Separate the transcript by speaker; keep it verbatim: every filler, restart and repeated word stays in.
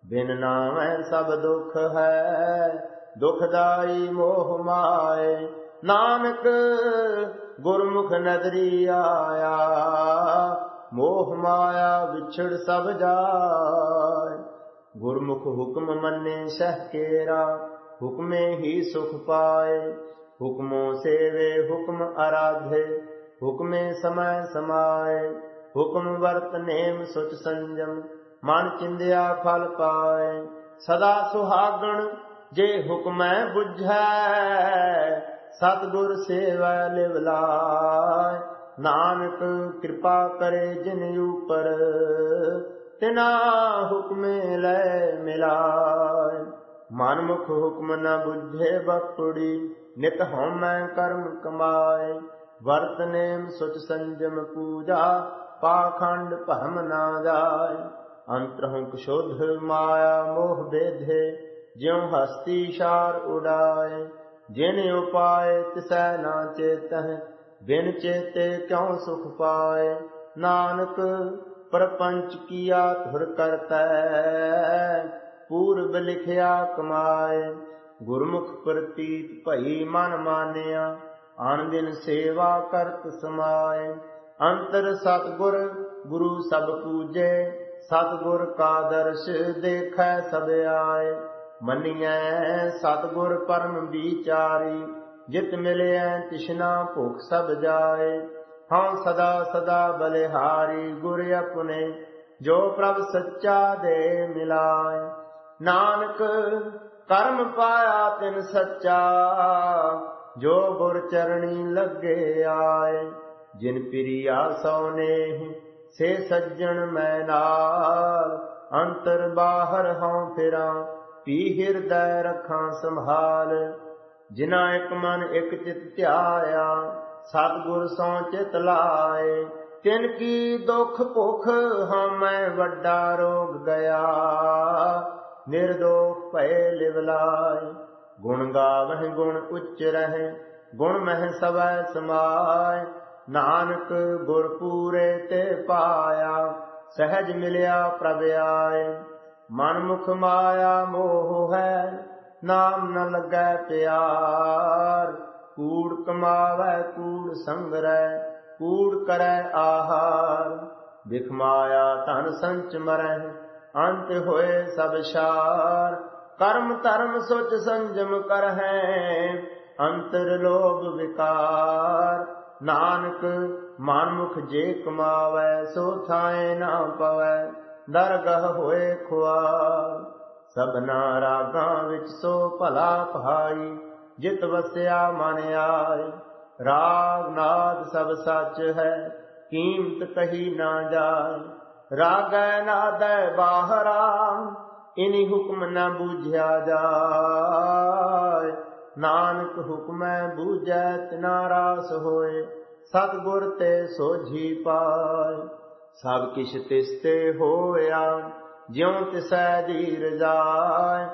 Speaker 1: ਬਿਨ ਨਾਮੈ ਸਭ ਦੁਖ ਹੈ, ਦੁਖਦਾਈ ਮੋਹ ਮਾਏ। ਨਾਨਕ ਗੁਰਮੁਖ ਨਦਰੀ ਆਇਆ, ਮੋਹ ਮਾਇਆ ਵਿਛੜ ਸਭ ਜਾਏ। ਗੁਰਮੁਖ ਹੁਕਮ ਮੰਨੇ ਸਹਿ ਕੇਰਾ, ਹੁਕਮੇ ਹੀ ਸੁਖ ਪਾਏ। ਹੁਕਮੋ ਸੇਵੇ ਹੁਕਮ ਅਰਾਧੇ, ਹੁਕਮੇ ਸਮੈ ਸਮਾਏ। ਹੁਕਮ ਵਰਤ ਨੇਮ ਸੁਚ ਸੰਜਮ, ਮਨ ਚਿੰਦਿਆ ਫਲ ਪਾਏ। ਸਦਾ ਸੁਹਾਗਣ ਜੇ ਹੁਕਮੈ ਬੁਝੈ, ਸਤਿਗੁਰ ਸੇਵੈ ਲਿਵ ਲਾਇ। ਨਾਨਕ ਕਿਰਪਾ ਕਰੇ ਜਿਨ ਉਪਰ, ਤਿਨਾ ਹੁਕਮੇ ਲੈ ਮਿਲਾਇ। ਮਨਮੁਖ ਹੁਕਮ ਨ ਬੁਝੇ ਬਪੜੀ, ਨਿਤ ਹਉਮੈ ਕਰਮ ਕਮਾਏ। ਵਰਤ ਨੇਮ ਸੁਚ ਸੰਜਮ ਪੂਜਾ, ਪਾਖੰਡ ਭਰਮ ਨਾ ਜਾਏ। ਅੰਤਰਹੁ ਕੁਸ਼ੋਧ ਮਾਇਆ ਮੋਹ ਬੇਧੇ, ਜਿਉ ਹਸਤੀ ਸ਼ਾਰ ਉਡਾਏ। ਜਿਨ ਉਪਾਏ ਤਿਸੈ ਨਾ ਚੇਤਹਿ, ਬਿਨ ਚੇਤੇ ਕਿਉ ਸੁਖ ਪਾਏ। ਨਾਨਕ ਪ੍ਰਪੰਚ ਕੀਆ ਧੁਰ ਕਰਤੈ, ਪੂਰਬ ਲਿਖਿਆ ਕਮਾਏ। ਗੁਰਮੁਖ ਪ੍ਰਤੀਤ ਭਈ ਮਨ ਮਾਨਿਆ, ਆਨ ਦਿਨ ਸੇਵਾ ਕਰਤ ਸਮਾਏ। ਅੰਤਰ ਸਤਿਗੁਰ ਗੁਰੂ ਸਭ ਪੂਜੇ, ਸਤਿਗੁਰ ਕਾ ਦਰਸ਼ ਦੇਖੈ ਸਭ ਆਏ। ਮੰਨੀਐ ਸਤਿਗੁਰ ਪਰਮ ਵਿਚਾਰੀ, ਜਿਤ ਮਿਲਿਐ ਤਿਸਨਾ ਭੁਖ ਸਭ ਜਾਏ। ਹਉ ਸਦਾ ਸਦਾ ਬਲਿਹਾਰੀ, ਗੁਰ ਆਪਣੇ ਜੋ ਪ੍ਰਭ ਸੱਚਾ ਦੇ ਮਿਲਾਏ। ਨਾਨਕ ਕਰਮ ਪਾਇਆ ਤਿਨ ਸੱਚਾ, ਜੋ ਗੁਰ ਚਰਣੀ ਲੱਗੇ ਆਏ। ਜਿਨ ਪਿਰੀਆ ਸੋ ਨੇਹ, ਸੇ ਸੱਜਣ ਮੈਂ ਨਾਲ। ਅੰਤਰ ਬਾਹਰ ਹਉ ਫਿਰਾਂ, ਪੀ ਹਿਰਦੈ ਰਖਾਂ ਸੰਭਾਲ। ਜਿਨਾ ਇਕ ਮਨ ਇਕ ਚਿਤ ਧਿਆਇਆ, ਸਤਿਗੁਰ ਸੋ ਚਿਤ ਲਾਏ। ਤਿਨ ਕੀ ਦੁਖ ਭੁਖ ਹਉਮੈ ਵੱਡਾ ਰੋਗ ਗਿਆ, ਨਿਰਦੋਖ ਭਏ ਲਿਵ ਲਾਏ। ਗੁਣ ਗਾਵਹਿ ਗੁਣ ਉਚ ਰਹਿ, ਗੁਣ ਮਹਿ ਸਵੈ ਸਮਾਏ। ਨਾਨਕ ਗੁਰ ਪੂਰੇ ਤੇ ਪਾਇਆ, ਸਹਿਜ ਮਿਲਿਆ ਪ੍ਰਭ ਆਏ। ਮਨਮੁਖ ਮਾਇਆ ਮੋਹ ਹੈ, ਨਾਮ ਨ ਲੱਗੈ ਪਿਆਰ। ਕੂੜ ਕਮਾਵੈ ਕੂੜ ਸੰਗਰੈ, ਕੂੜ ਕਰੈ ਆਹਾਰ। ਬਿਖ ਮਾਇਆ ਧਨ ਸੰਚ ਮਰਹਿ, ਅੰਤ ਹੋਏ ਸਭ ਸਾਰ। ਕਰਮ ਧਰਮ ਸੁਚ ਸੰਜਮ ਕਰਹਿ, ਅੰਤਰ ਲੋਭ ਵਿਕਾਰ। ਨਾਨਕ ਮਨਮੁਖ ਜੇ ਕਮਾਵੈ, ਸੋ ਥਾਏ ਨਾ ਪਵੈ, ਦਰਗਹ ਹੋਏ ਖੁਆਰ। ਸਭਨਾ ਰਾਗਾਂ ਵਿੱਚ ਸੋ ਭਲਾ ਭਾਈ, ਜਿਤ ਵਸਿਆ ਮਨ ਆਏ। ਰਾਗ ਨਾਦ ਸਭ ਸੱਚ ਹੈ, ਕੀਮਤ ਕਹੀ ਨਾ ਜਾਏ। ਰਾਗੈ ਨਾਦੈ ਬਾਹਰਾ, ਇਨੀ ਹੁਕਮ ਨ ਬੂਝਿਆ ਜਾਏ। ਨਾਨਕ ਹੁਕਮੈ ਬੂਝੈ ਤਿਨਾ ਰਾਸ ਹੋਏ, ਸਤਿਗੁਰ ਤੇ ਸੋਝੀ ਪਾਏ। ਸਭ ਕਿਛ ਤਿਸ ਤੇ ਹੋਇਆ, ਜਿਉ ਤਿਸੈ ਦੀ ਰਜਾਏ।